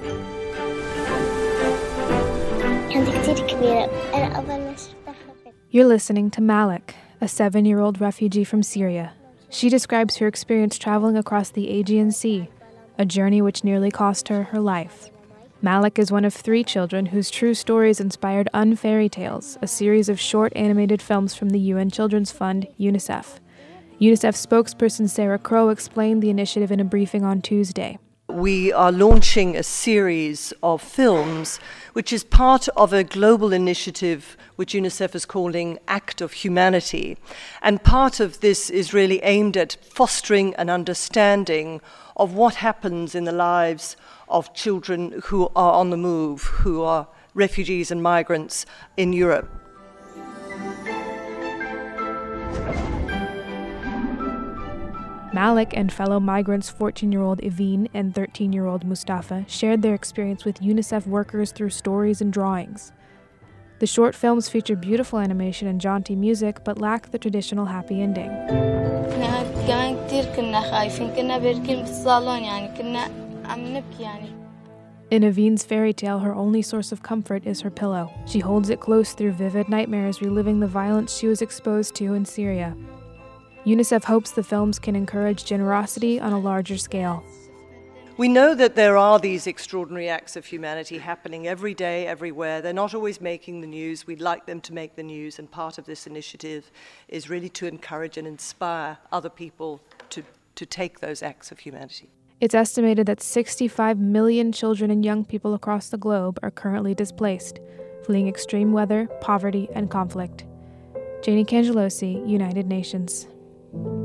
You're listening to Malik, a 7-year-old refugee from Syria. She describes her experience traveling across the Aegean Sea, a journey which nearly cost her her life. Malik is one of 3 children whose true stories inspired Unfairy Tales, a series of short animated films from the UN Children's Fund, UNICEF. UNICEF spokesperson Sarah Crow explained the initiative in a briefing on Tuesday. We are launching a series of films which is part of a global initiative which UNICEF is calling Act of Humanity. And part of this is really aimed at fostering an understanding of what happens in the lives of children who are on the move, who are refugees and migrants in Europe. Malik and fellow migrants 14-year-old Evine and 13-year-old Mustafa shared their experience with UNICEF workers through stories and drawings. The short films feature beautiful animation and jaunty music, but lack the traditional happy ending. In Evine's fairy tale, her only source of comfort is her pillow. She holds it close through vivid nightmares, reliving the violence she was exposed to in Syria. UNICEF hopes the films can encourage generosity on a larger scale. We know that there are these extraordinary acts of humanity happening every day, everywhere. They're not always making the news. We'd like them to make the news, and part of this initiative is really to encourage and inspire other people to take those acts of humanity. It's estimated that 65 million children and young people across the globe are currently displaced, fleeing extreme weather, poverty, and conflict. Janie Cangelosi, United Nations.